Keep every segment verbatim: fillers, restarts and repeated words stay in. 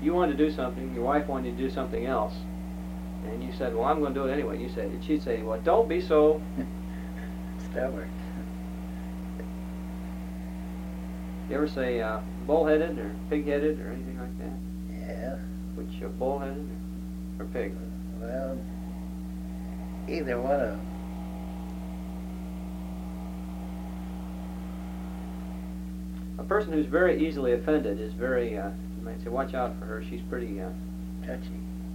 you wanted to do something, your wife wanted to do something else, and you said, well, I'm going to do it anyway. You said, and she'd say, well, don't be so stubborn. You ever say uh, bullheaded or pig-headed or anything like that? Yeah. Which, uh, bullheaded or, or pig? Well, either one of them. A person who's very easily offended is very, uh, you might say, watch out for her. She's pretty uh, touchy.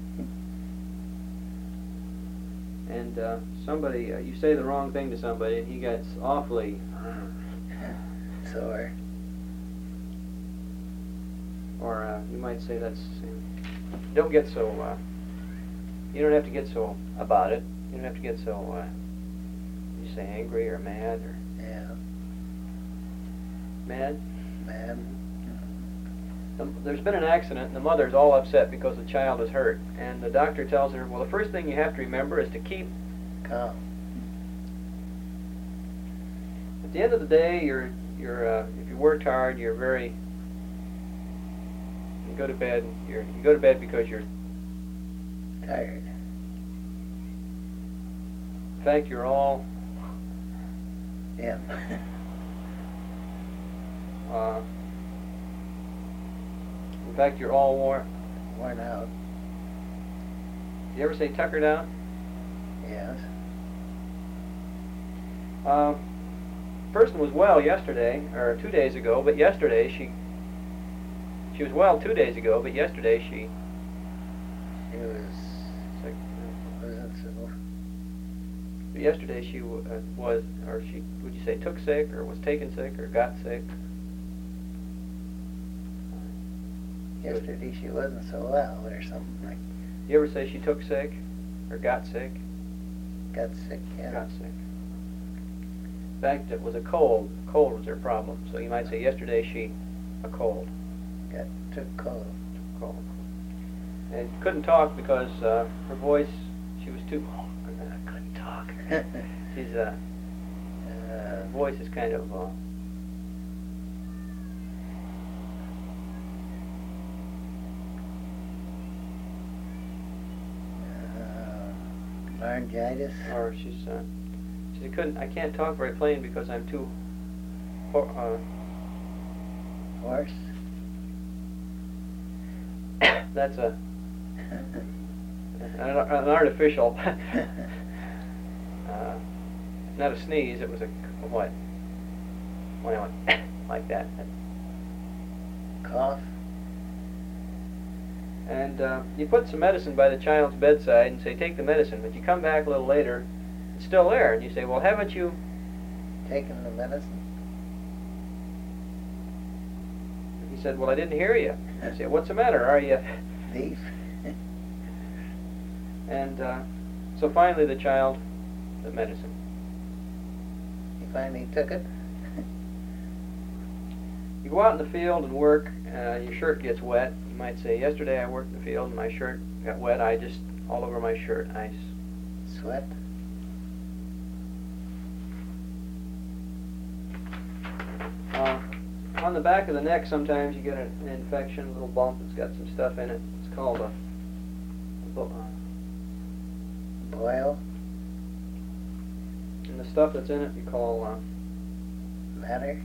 And uh, somebody, uh, you say the wrong thing to somebody, and he gets awfully sore. Or uh, you might say that's, uh, don't get so, uh, you don't have to get so about it. You don't have to get so, uh, you say angry or mad or... Yeah. Mad? Mad. The, there's been an accident, and the mother's all upset because the child is hurt. And the doctor tells her, well, the first thing you have to remember is to keep calm. At the end of the day, you're, you're, uh, if you worked hard, you're very, you go to bed, you're, you go to bed because you're tired. In fact, you're all... Yeah. uh, in fact, you're all worn... Worn out. You ever say tuckered out? Yes. Uh, person was well yesterday, or two days ago, but yesterday she... She was well two days ago, but yesterday she... She was... Sick. Wasn't so... But yesterday she w uh, was, or she, would you say took sick, or was taken sick, or got sick? Yesterday she wasn't so well, or something like... You ever say she took sick, or got sick? Got sick, yeah. Got sick. In fact, it was a cold. Cold was her problem. So you might say yesterday she, a cold. Got, took cold. Took cold. And couldn't talk because uh, her voice, she was too, I couldn't talk. She's, uh, uh, voice is kind of, uh, uh, laryngitis. Or she's, uh, she couldn't, I can't talk very plain because I'm too, uh, hoarse. That's a, an, an artificial, uh, not a sneeze, it was a, a what? When I went like that. Cough. And uh, you put some medicine by the child's bedside and say, take the medicine, but you come back a little later, it's still there, and you say, well, haven't you taken the medicine? He said, well, I didn't hear you. I said, what's the matter? Are you... Thief. And uh, so finally the child, the medicine. He finally took it? You go out in the field and work, uh, your shirt gets wet. You might say, yesterday I worked in the field and my shirt got wet. I just, all over my shirt, ice. Sweat? Uh, on the back of the neck sometimes you get an, an infection, a little bump that's got some stuff in it. It's called a, a uh, boil? And the stuff that's in it you call uh, matter?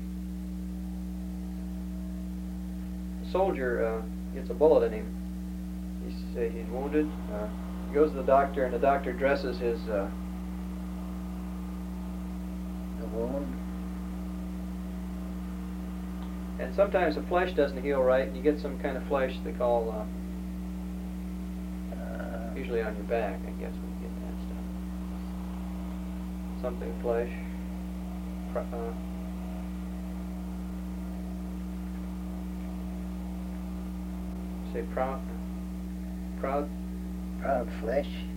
A soldier uh, gets a bullet in him. He's, uh, he's wounded. Uh, he goes to the doctor, and the doctor dresses his uh, the wound. And sometimes the flesh doesn't heal right, and you get some kind of flesh they call, uh, uh, usually on your back, I guess, when you get that stuff. Something flesh. Uh, say proud, proud, proud flesh.